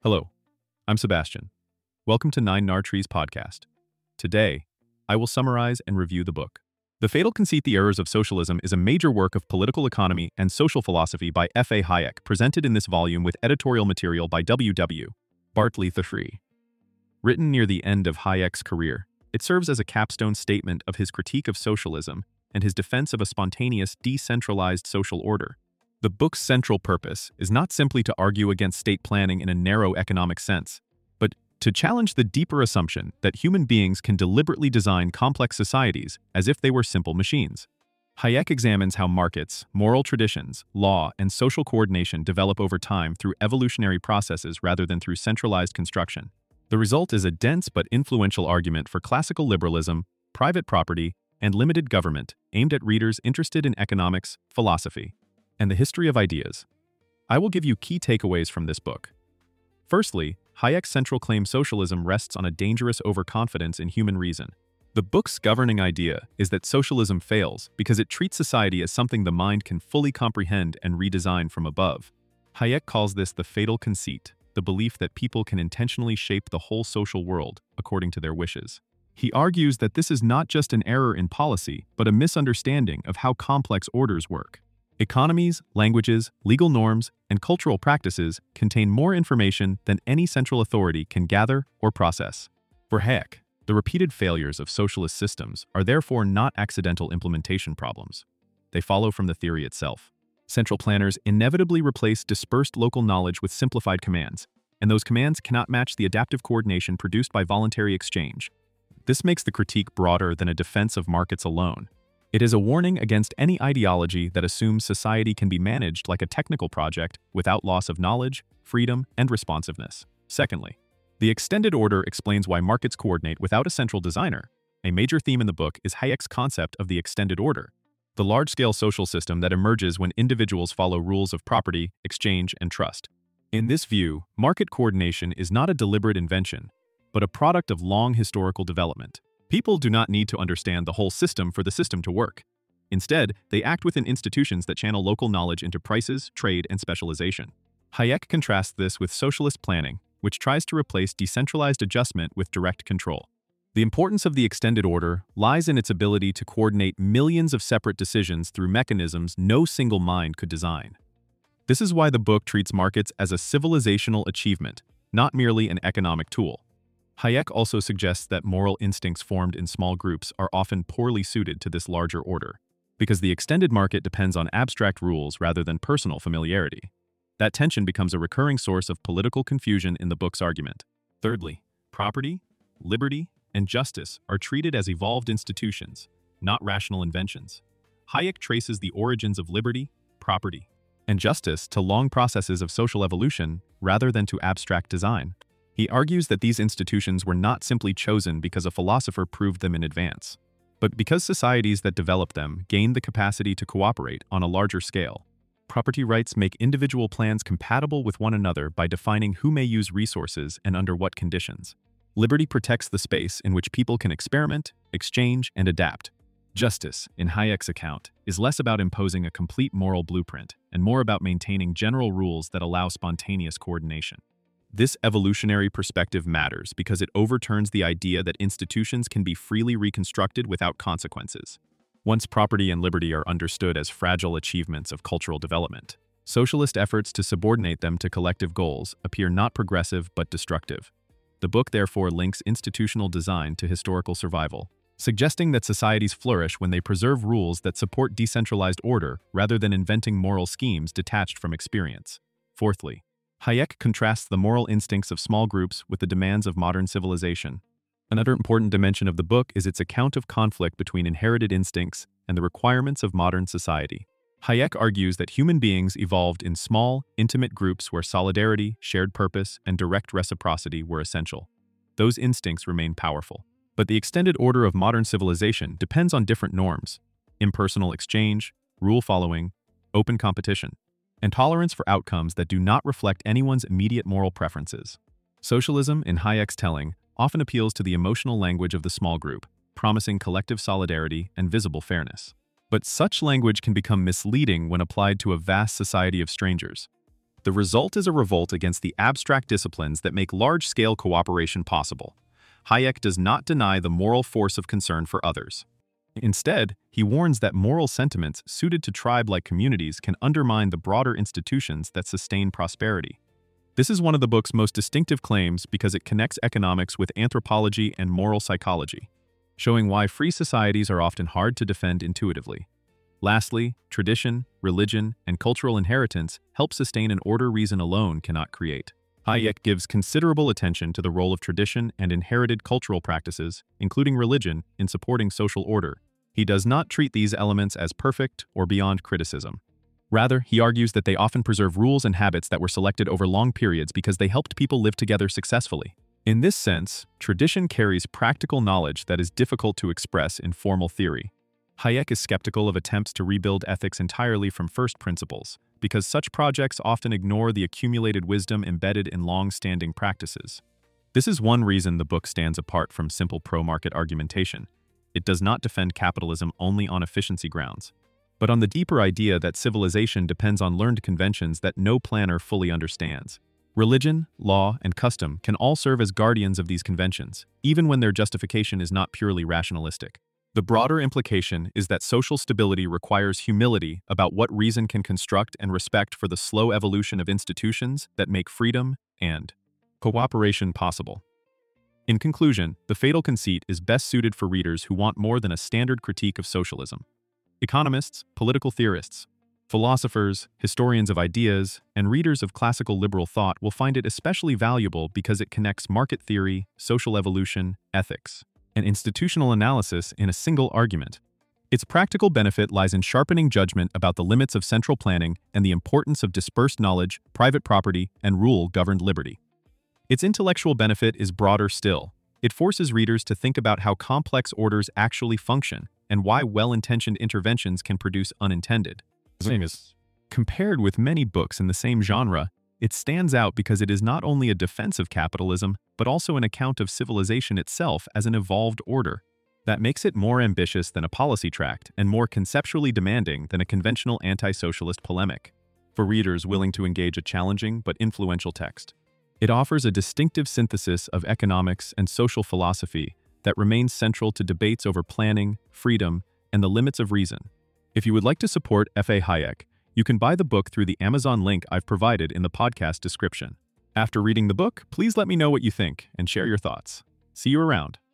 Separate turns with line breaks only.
Hello, I'm Sebastian. Welcome to Nine Nar Trees podcast. Today, I will summarize and review the book. The Fatal Conceit: The Errors of Socialism is a major work of political economy and social philosophy by F.A. Hayek, presented in this volume with editorial material by W.W. Bartley III. Written near the end of Hayek's career, it serves as a capstone statement of his critique of socialism and his defense of a spontaneous, decentralized social order. The book's central purpose is not simply to argue against state planning in a narrow economic sense, but to challenge the deeper assumption that human beings can deliberately design complex societies as if they were simple machines. Hayek examines how markets, moral traditions, law, and social coordination develop over time through evolutionary processes rather than through centralized construction. The result is a dense but influential argument for classical liberalism, private property, and limited government, aimed at readers interested in economics, philosophy, and the history of ideas. I will give you key takeaways from this book. Firstly, Hayek's central claim: socialism rests on a dangerous overconfidence in human reason. The book's governing idea is that socialism fails because it treats society as something the mind can fully comprehend and redesign from above. Hayek calls this the fatal conceit, the belief that people can intentionally shape the whole social world according to their wishes. He argues that this is not just an error in policy, but a misunderstanding of how complex orders work. Economies, languages, legal norms, and cultural practices contain more information than any central authority can gather or process. For Hayek, the repeated failures of socialist systems are therefore not accidental implementation problems. They follow from the theory itself. Central planners inevitably replace dispersed local knowledge with simplified commands, and those commands cannot match the adaptive coordination produced by voluntary exchange. This makes the critique broader than a defense of markets alone. It is a warning against any ideology that assumes society can be managed like a technical project without loss of knowledge, freedom, and responsiveness. Secondly, the extended order explains why markets coordinate without a central designer. A major theme in the book is Hayek's concept of the extended order, the large-scale social system that emerges when individuals follow rules of property, exchange, and trust. In this view, market coordination is not a deliberate invention, but a product of long historical development. People do not need to understand the whole system for the system to work. Instead, they act within institutions that channel local knowledge into prices, trade, and specialization. Hayek contrasts this with socialist planning, which tries to replace decentralized adjustment with direct control. The importance of the extended order lies in its ability to coordinate millions of separate decisions through mechanisms no single mind could design. This is why the book treats markets as a civilizational achievement, not merely an economic tool. Hayek also suggests that moral instincts formed in small groups are often poorly suited to this larger order, because the extended market depends on abstract rules rather than personal familiarity. That tension becomes a recurring source of political confusion in the book's argument. Thirdly, property, liberty, and justice are treated as evolved institutions, not rational inventions. Hayek traces the origins of liberty, property, and justice to long processes of social evolution rather than to abstract design. He argues that these institutions were not simply chosen because a philosopher proved them in advance, but because societies that developed them gained the capacity to cooperate on a larger scale. Property rights make individual plans compatible with one another by defining who may use resources and under what conditions. Liberty protects the space in which people can experiment, exchange, and adapt. Justice, in Hayek's account, is less about imposing a complete moral blueprint and more about maintaining general rules that allow spontaneous coordination. This evolutionary perspective matters because it overturns the idea that institutions can be freely reconstructed without consequences. Once property and liberty are understood as fragile achievements of cultural development, socialist efforts to subordinate them to collective goals appear not progressive but destructive. The book therefore links institutional design to historical survival, suggesting that societies flourish when they preserve rules that support decentralized order rather than inventing moral schemes detached from experience. Fourthly, Hayek contrasts the moral instincts of small groups with the demands of modern civilization. Another important dimension of the book is its account of conflict between inherited instincts and the requirements of modern society. Hayek argues that human beings evolved in small, intimate groups where solidarity, shared purpose, and direct reciprocity were essential. Those instincts remain powerful. But the extended order of modern civilization depends on different norms: impersonal exchange, rule following, open competition, and tolerance for outcomes that do not reflect anyone's immediate moral preferences. Socialism, in Hayek's telling, often appeals to the emotional language of the small group, promising collective solidarity and visible fairness. But such language can become misleading when applied to a vast society of strangers. The result is a revolt against the abstract disciplines that make large-scale cooperation possible. Hayek does not deny the moral force of concern for others. Instead, he warns that moral sentiments suited to tribe-like communities can undermine the broader institutions that sustain prosperity. This is one of the book's most distinctive claims because it connects economics with anthropology and moral psychology, showing why free societies are often hard to defend intuitively. Lastly, tradition, religion, and cultural inheritance help sustain an order reason alone cannot create. Hayek gives considerable attention to the role of tradition and inherited cultural practices, including religion, in supporting social order. He does not treat these elements as perfect or beyond criticism. Rather, he argues that they often preserve rules and habits that were selected over long periods because they helped people live together successfully. In this sense, tradition carries practical knowledge that is difficult to express in formal theory. Hayek is skeptical of attempts to rebuild ethics entirely from first principles, because such projects often ignore the accumulated wisdom embedded in long-standing practices. This is one reason the book stands apart from simple pro-market argumentation. It does not defend capitalism only on efficiency grounds, but on the deeper idea that civilization depends on learned conventions that no planner fully understands. Religion, law, and custom can all serve as guardians of these conventions, even when their justification is not purely rationalistic. The broader implication is that social stability requires humility about what reason can construct and respect for the slow evolution of institutions that make freedom and cooperation possible. In conclusion, The Fatal Conceit is best suited for readers who want more than a standard critique of socialism. Economists, political theorists, philosophers, historians of ideas, and readers of classical liberal thought will find it especially valuable because it connects market theory, social evolution, ethics, and institutional analysis in a single argument. Its practical benefit lies in sharpening judgment about the limits of central planning and the importance of dispersed knowledge, private property, and rule-governed liberty. Its intellectual benefit is broader still. It forces readers to think about how complex orders actually function and why well-intentioned interventions can produce unintended. Compared with many books in the same genre, it stands out because it is not only a defense of capitalism, but also an account of civilization itself as an evolved order. That makes it more ambitious than a policy tract and more conceptually demanding than a conventional anti-socialist polemic. For readers willing to engage a challenging but influential text, it offers a distinctive synthesis of economics and social philosophy that remains central to debates over planning, freedom, and the limits of reason. If you would like to support F.A. Hayek, you can buy the book through the Amazon link I've provided in the podcast description. After reading the book, please let me know what you think and share your thoughts. See you around.